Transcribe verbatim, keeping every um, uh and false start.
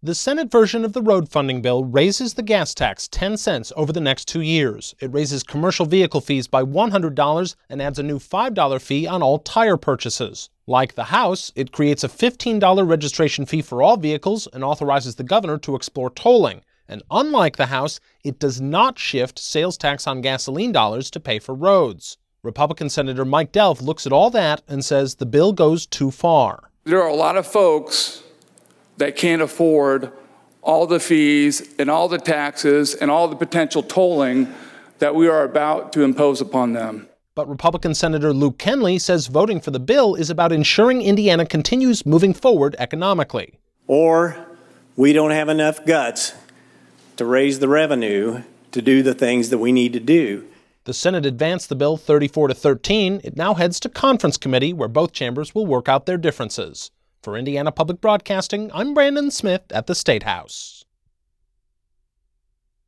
The Senate version of the road funding bill raises the gas tax ten cents over the next two years. It raises commercial vehicle fees by one hundred dollars and adds a new five dollar fee on all tire purchases. Like the House, it creates a fifteen dollar registration fee for all vehicles and authorizes the governor to explore tolling. And unlike the House, it does not shift sales tax on gasoline dollars to pay for roads. Republican Senator Mike Delph looks at all that and says the bill goes too far. There are a lot of folks that can't afford all the fees and all the taxes and all the potential tolling that we are about to impose upon them. But Republican Senator Luke Kenley says voting for the bill is about ensuring Indiana continues moving forward economically. Or we don't have enough guts to raise the revenue to do the things that we need to do. The Senate advanced the bill thirty-four to thirteen. It now heads to conference committee where both chambers will work out their differences. For Indiana Public Broadcasting, I'm Brandon Smith at the State House.